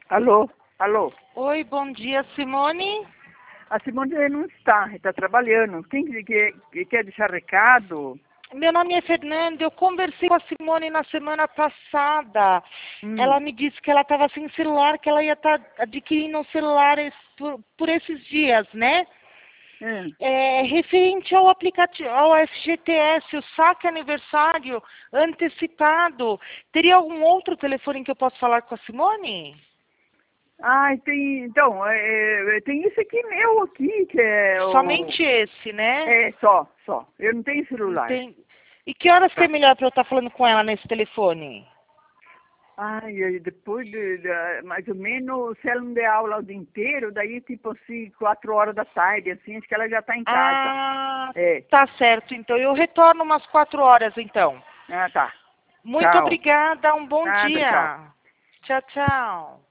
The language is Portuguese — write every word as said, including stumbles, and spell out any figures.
Alô? Alô? Oi, bom dia, Simone. A Simone não está, está trabalhando. Quem que, que, que quer deixar recado? Meu nome é Fernanda, eu conversei com a Simone na semana passada. Hum. Ela me disse que ela estava sem celular, que ela ia estar adquirindo um celular es- por, por esses dias, né? Hum. É, referente ao aplicativo, ao F G T S, o saque aniversário antecipado. Teria algum outro telefone que eu possa falar com a Simone? Ah, tem, então, é, é, tem esse aqui meu aqui, que é o... Somente esse, né? É, só, só. Eu não tenho celular. Entendi. E que horas que é Tá. melhor para eu estar falando com ela nesse telefone? Ai, aí depois, de, de- mais ou menos, se ela não der aula o dia inteiro, daí tipo assim, quatro horas da tarde, assim, acho que ela já está em casa. Ah, É. tá certo. Então eu retorno umas quatro horas, então. Ah, tá. Muito Tchau. obrigada. Um bom Nada, tchau. dia. Tchau, tchau.